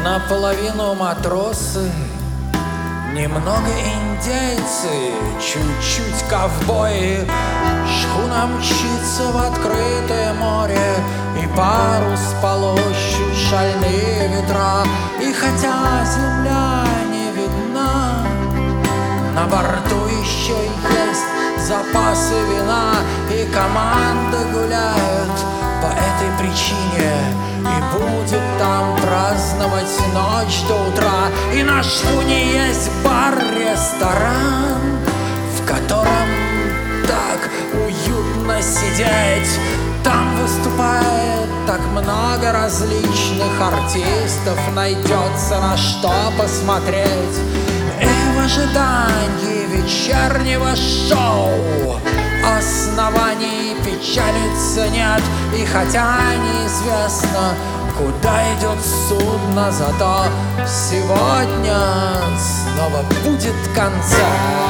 Наполовину матросы, немного индейцы, чуть-чуть ковбои. Шхуна мчится в открытое море, и парус полощут шальные ветра. И хотя земля не видна, на борту еще есть запасы вина, и команды гуляют по этой причине, и будет там праздновать ночь до утра. И на шхуне есть бар-ресторан, в котором так уютно сидеть. Там выступает так много различных артистов, найдется на что посмотреть. И в ожидании вечернего шоу оснований печалиться нет. И хотя неизвестно, куда идет судно, зато сегодня снова будет концерт.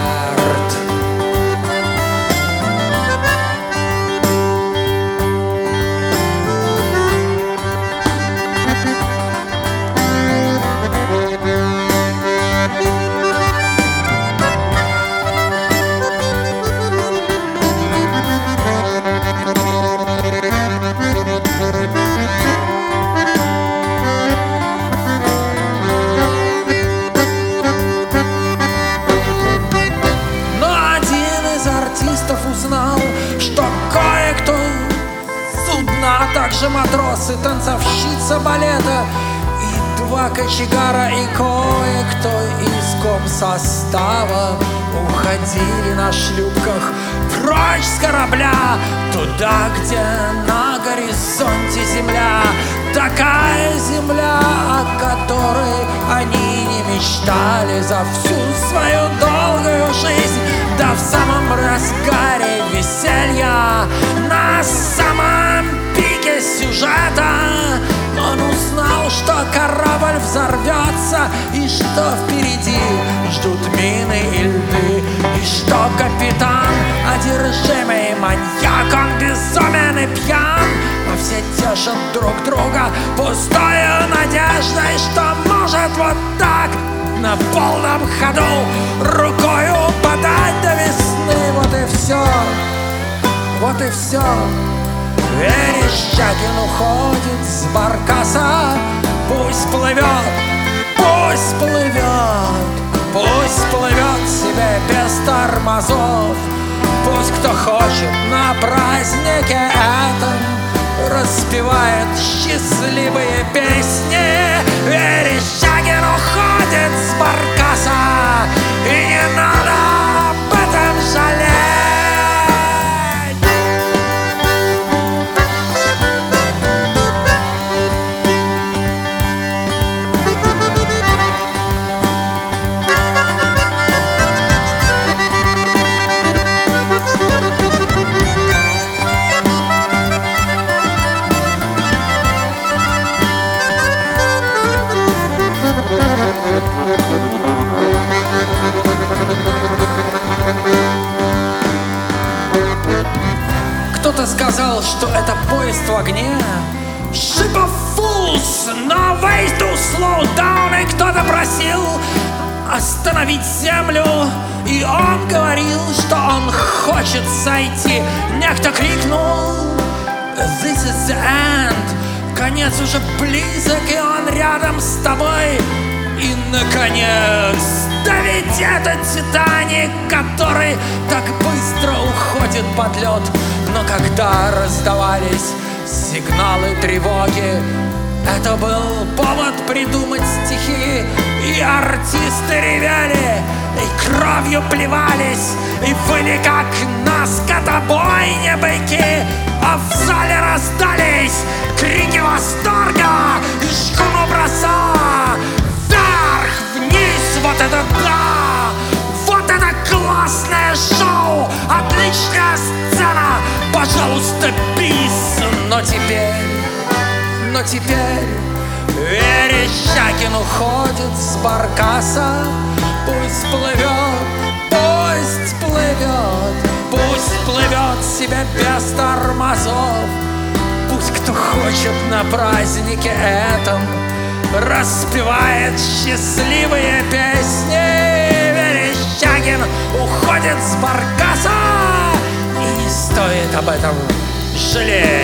Узнал, что кое-кто судна, а также матросы, танцовщица балета и два кочегара, и кое-кто из комсостава уходили на шлюпках прочь с корабля, туда, где на горизонте земля, такая земля, о которой они не мечтали за всю свою долгую жизнь. Да в самом разгаре веселья, на самом пике сюжета, он узнал, что корабль взорвется, и что впереди ждут мины и льды, и что капитан, одержимый маньяк, он безумен и пьян, а все тешат друг друга пустою надеждой, что может вот так на полном ходу рукою подать до весны. Вот и все, вот и все. Верещагин уходит с баркаса. Пусть плывет, пусть плывет, пусть плывет себе без тормозов. Пусть кто хочет на празднике этом распевает счастливые песни. Верещагин уходит с баркаса, и не надо об этом жалеть. Кто-то сказал, что это поезд в огне. Ship of fools, no way to slow down. И кто-то просил остановить землю, и он говорил, что он хочет сойти. Некто крикнул: This is the end. Конец уже близок, и он рядом с тобой. И, наконец, да ведь это Титаник, который так быстро уходит под лед. Но когда раздавались сигналы тревоги, это был повод придумать стихи. И артисты ревели, и кровью плевались, и были как на скотобойне быки. А в зале раздались крики восторга, и шхуну бросала вверх-вниз. Вот это да! Вот это классное шоу! Отличная сцена! Пожалуйста, бис! Но теперь Верещагин уходит с баркаса. Пусть плывет, пусть плывет, пусть плывет себе без тормозов. Пусть кто хочет на празднике этом распевает счастливые песни. Верещагин уходит с баркаса, и не стоит об этом жалеть.